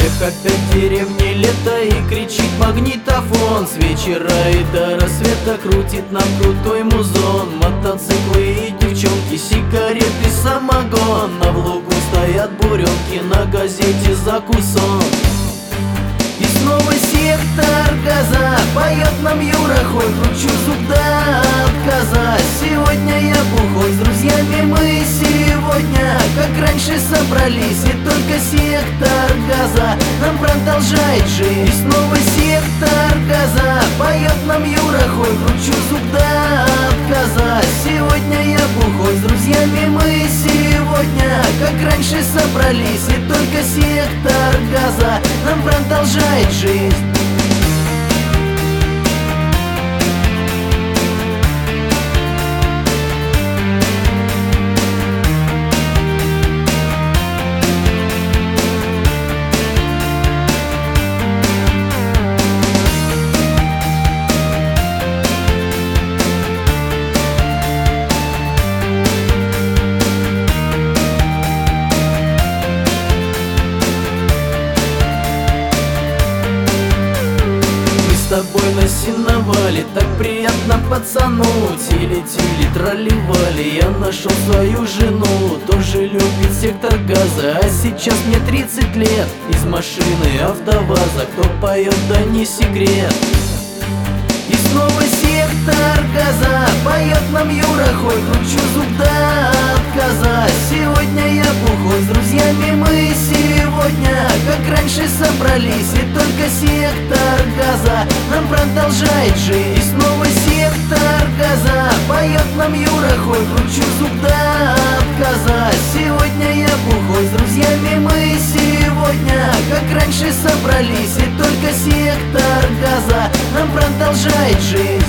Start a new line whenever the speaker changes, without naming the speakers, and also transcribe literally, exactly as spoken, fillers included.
Эх, опять в деревне лето и кричит магнитофон. С вечера и до рассвета крутит нам крутой музон. Мотоциклы и девчонки, сигареты, самогон. А в лугу стоят буренки, на газете закусон. И снова сектор газа, поет нам Юра Хой. Кручу зуб до отказа. Сегодня я бухой, с друзьями мы сегодня как раньше собрались. И только сектор газа нам продолжает жить. И снова сектор газа, поет нам Юра Хой. Кручу зуб до отказа. Сегодня я бухой, с друзьями мы сегодня как раньше собрались. И только сектор газа нам продолжает жизнь. С тобой на сеновале так приятно пацануть. Тили-тили, тролливали, я нашел свою жену. Тоже любит сектор газа, а сейчас мне тридцать лет. Из машины АвтоВАЗа, кто поет, да не секрет. И снова сектор газа, поет нам Юра Хой. Кручу зуб до отказа. Сегодня я бухой, с друзьями мы сегодня как раньше собрались. И только сектор газа нам продолжает жить. И снова сектор газа, поет нам Юра Хой. Кручу зуб до отказа. Сегодня я бухой, с друзьями мы сегодня как раньше собрались. И только сектор газа нам продолжает жить.